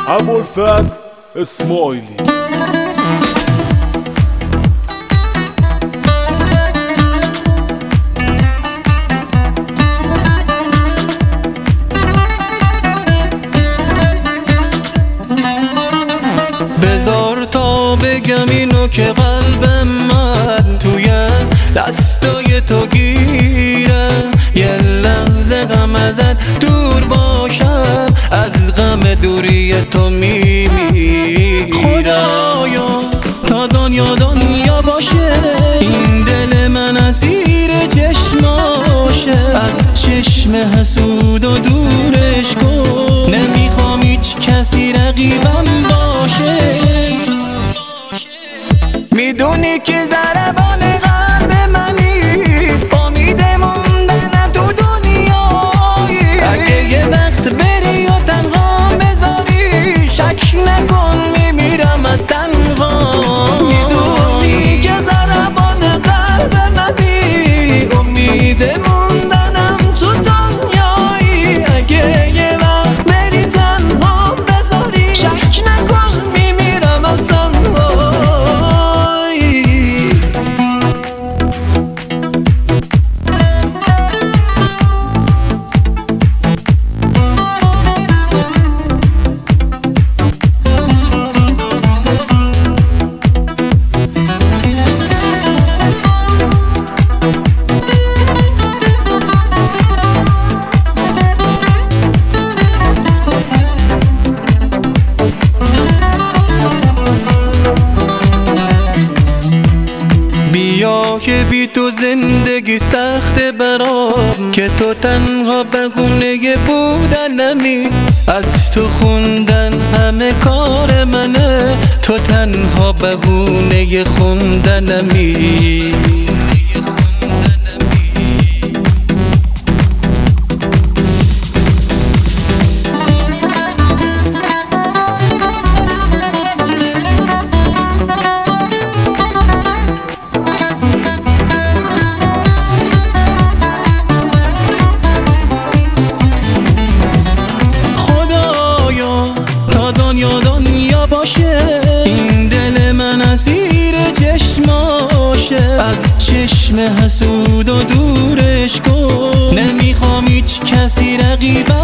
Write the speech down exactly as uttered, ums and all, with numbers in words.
ابوالفضل اسماعیلی. بذار تا بگم اینو که قلبم من توی دستای تو گیره، یه لحظه غم ازت دور باشم، از غم دوری تو میمیرم. خدایا تا دنیا دنیا باشه، این دل من اسیر چشماشه، از چشم حسود و دورش کن، نمیخوام هیچ کسی رقیبم باشه. میدونی که ضربان قلب منی، امید موندنم تو دنیایی، اگه یه وقت بری و تنها بذاری، شک نکن میمیرم از تنها. میدونی که ضربان قلب منی، امید موندنم تو دنیایی، اگه یه وقت بری تنها بذاری، شک نکن میمیرم از تنها. بیا که بی تو زندگی سخته برام، که تو تنها بهونه بودنمی، از تو خوندن همه کار منه، تو تنها بهونه خوندنمی. دنیا دنیا باشه، این دل من اسیر چشماشه، از چشم حسود و دورش کن، نمیخوام هیچ کسی رقیبم